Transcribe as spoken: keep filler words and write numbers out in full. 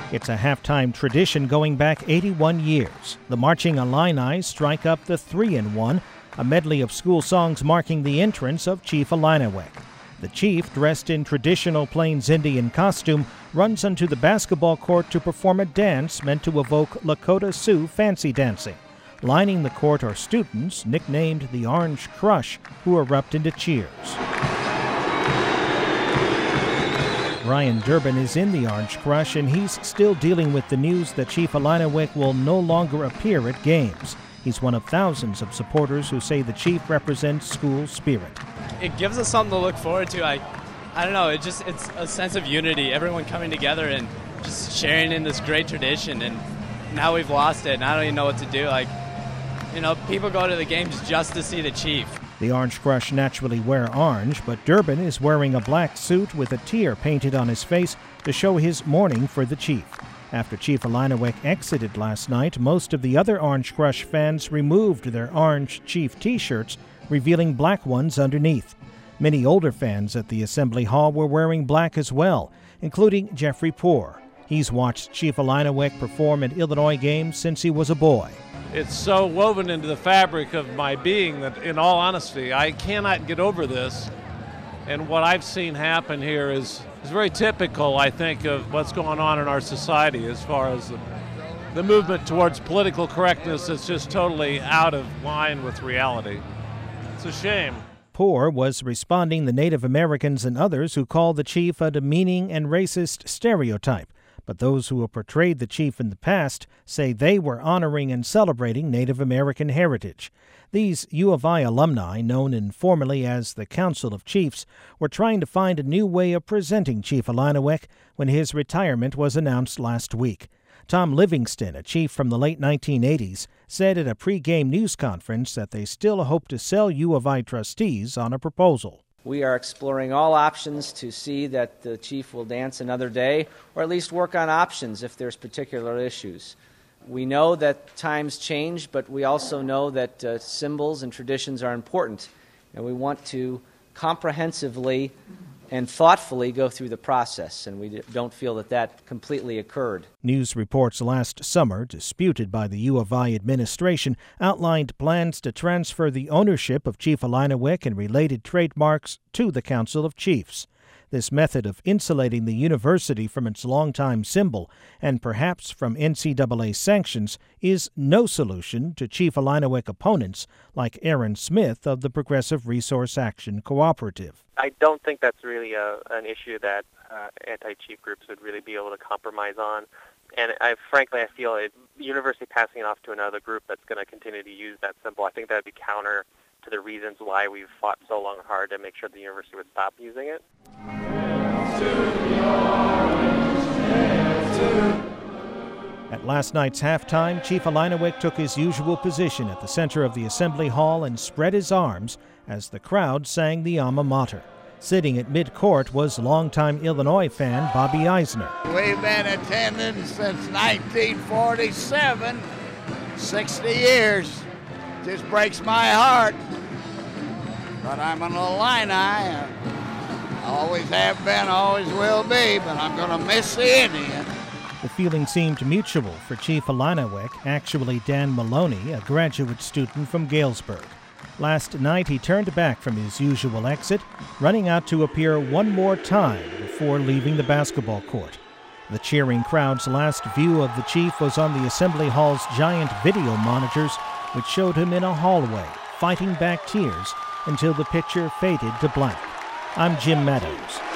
It's a halftime tradition going back eighty-one years. The Marching Illini strike up the three and one, a medley of school songs marking the entrance of Chief Illiniwek. The chief, dressed in traditional Plains Indian costume, runs onto the basketball court to perform a dance meant to evoke Lakota Sioux fancy dancing. Lining the court are students, nicknamed the Orange Crush, who erupt into cheers. Brian Durbin is in the Orange Crush, and he's still dealing with the news that Chief Illiniwek will no longer appear at games. He's one of thousands of supporters who say the chief represents school spirit. It gives us something to look forward to. I, I don't know, it just it's a sense of unity, everyone coming together and just sharing in this great tradition. And now we've lost it, and I don't even know what to do. Like, you know, people go to the games just to see the chief. The Orange Crush naturally wear orange, but Durbin is wearing a black suit with a tear painted on his face to show his mourning for the chief. After Chief Illiniwek exited last night, most of the other Orange Crush fans removed their orange chief T-shirts, revealing black ones underneath. Many older fans at the Assembly Hall were wearing black as well, including Jeffrey Poor. He's watched Chief Illiniwek perform at Illinois games since he was a boy. It's so woven into the fabric of my being that, in all honesty, I cannot get over this. And what I've seen happen here is, is very typical, I think, of what's going on in our society as far as the, the movement towards political correctness that's just totally out of line with reality. It's a shame. Poor was responding to Native Americans and others who called the chief a demeaning and racist stereotype. But those who have portrayed the chief in the past say they were honoring and celebrating Native American heritage. These U of I alumni, known informally as the Council of Chiefs, were trying to find a new way of presenting Chief Illiniwek when his retirement was announced last week. Tom Livingston, a chief from the late nineteen eighties, said at a pre-game news conference that they still hope to sell U of I trustees on a proposal. We are exploring all options to see that the chief will dance another day, or at least work on options if there's particular issues. We know that times change, but we also know that uh, symbols and traditions are important, and we want to comprehensively and thoughtfully go through the process, and we don't feel that that completely occurred. News reports last summer, disputed by the U of I administration, outlined plans to transfer the ownership of Chief Illiniwek and related trademarks to the Council of Chiefs. This method of insulating the university from its longtime symbol and perhaps from N C double A sanctions is no solution to Chief Illiniwek opponents like Aaron Smith of the Progressive Resource Action Cooperative. I don't think that's really a, an issue that uh, anti-chief groups would really be able to compromise on. And I, frankly, I feel it, the university passing it off to another group that's going to continue to use that symbol, I think that would be counter to the reasons why we've fought so long and hard to make sure the university would stop using it. At last night's halftime, Chief Illiniwek took his usual position at the center of the Assembly Hall and spread his arms as the crowd sang the alma mater. Sitting at mid-court was longtime Illinois fan Bobby Eisner. We've been attending since nineteen forty-seven, sixty years. Just breaks my heart. But I'm an Illini. I always have been, always will be, but I'm going to miss the Indian. The feeling seemed mutual for Chief Illiniwek, actually Dan Maloney, a graduate student from Galesburg. Last night he turned back from his usual exit, running out to appear one more time before leaving the basketball court. The cheering crowd's last view of the chief was on the Assembly Hall's giant video monitors, which showed him in a hallway, fighting back tears until the picture faded to black. I'm Jim Meadows.